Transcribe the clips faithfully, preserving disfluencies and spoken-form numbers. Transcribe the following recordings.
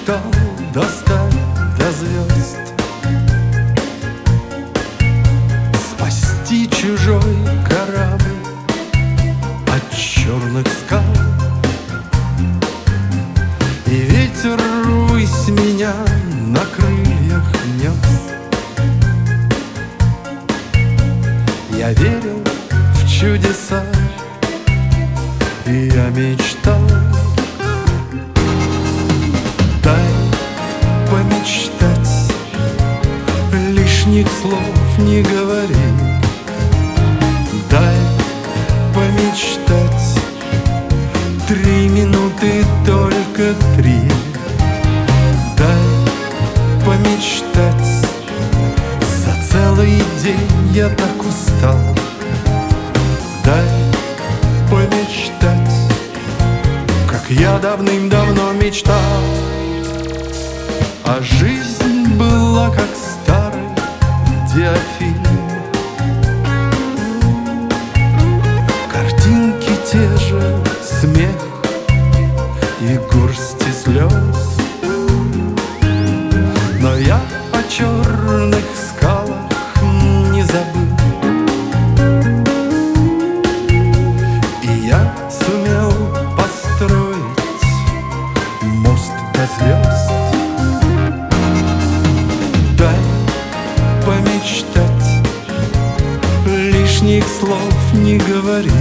мечтал достать до звезд, спасти чужой корабль от черных скал. И ветер ввысь меня на крыльях нес. Я верил в чудеса, и я мечтал. Дай помечтать, лишних слов не говори. Дай помечтать, три минуты, только три. Дай помечтать, за целый день я так устал. Дай помечтать, как я давным-давно мечтал. А жизнь была как старый диафильм, картинки те же, смех и горсти слез. Но я о черных скалах не забыл, и я сумел построить мост до звезд. Дай помечтать, лишних слов не говори.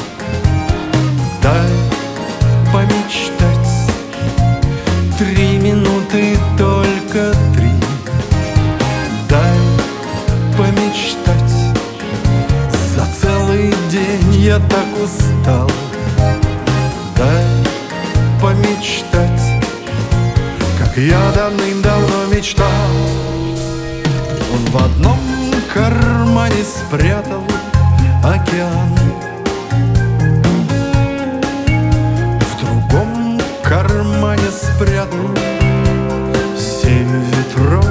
Дай помечтать, три минуты, только три. Дай помечтать, за целый день я так устал. Дай помечтать, как я давным-давно мечтал. Он в одном кармане спрятал океан, в другом кармане спрятал семь ветров.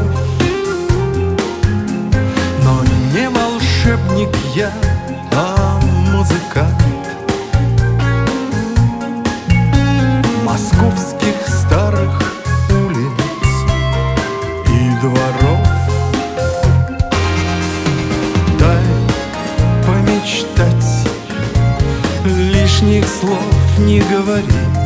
Но не волшебник я, а музыкант московских старых улиц и дворов. Дай помечтать, лишних слов не говори.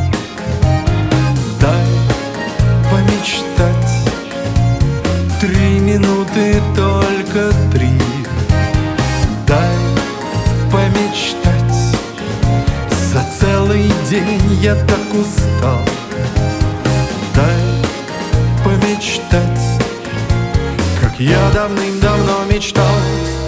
Дай помечтать, три минуты, только три. Дай помечтать, за целый день я так устал. Дай помечтать, как я давным-давно мечтал.